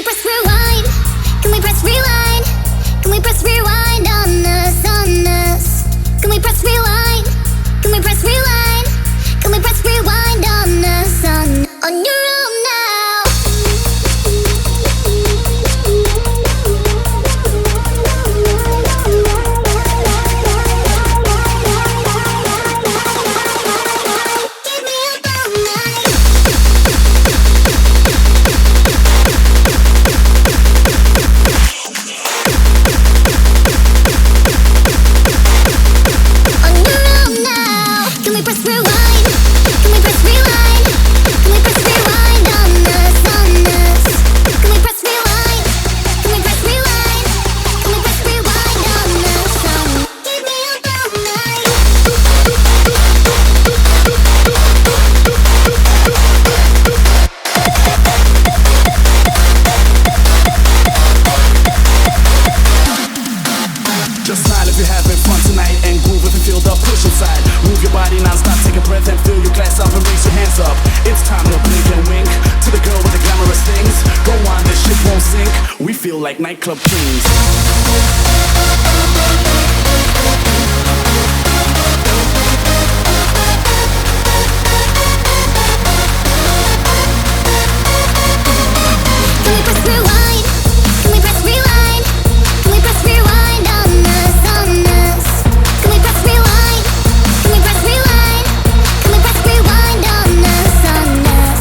press rewind? Can we press rewind? Can we press rewind on us, on us? Can we press rewind? Can we press rewind? Can we press rewind on us, on your own now? Give me up all night. On your own now. Can we press rewind? Can we press rewind? Can we press rewind on us, on us? Can we press rewind? Can we press rewind? Can we press rewind on us, on? Give me up all night. Just smile if you're having fun tonight and groove if you feel the push inside. Move your body non-stop, take a breath and fill your glass up and raise your hands up. It's time to blink and wink to the girl with the glamorous things. Go on, this ship won't sink. We feel like nightclub kings. Can we press rewind? Can we press rewind? Can we press rewind on us, on us? Can we press rewind? Can we press rewind? Can we press rewind on us, on us?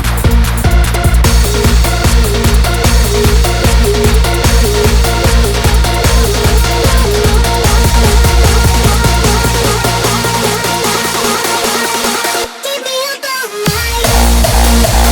Give me up all night.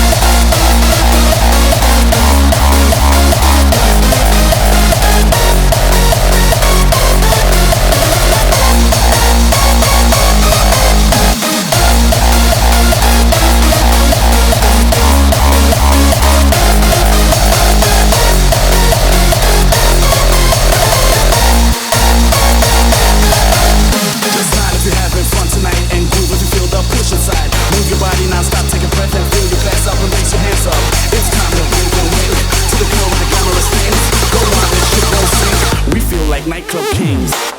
Just smile if you're having fun tonight and groove if you feel the push inside. Move your body non-stop, take a breath and fill your glass up and raise your hands up. It's time to blink and wink to the girl with the glamorous things. Go on, this shit won't sink. We feel like nightclub kings.